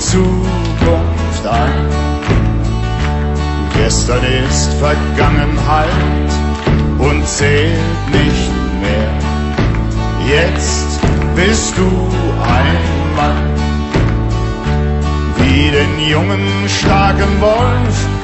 Zukunft ein. Gestern ist Vergangenheit und zählt nicht mehr. Jetzt bist du ein Mann. Wie den jungen, starken Wolf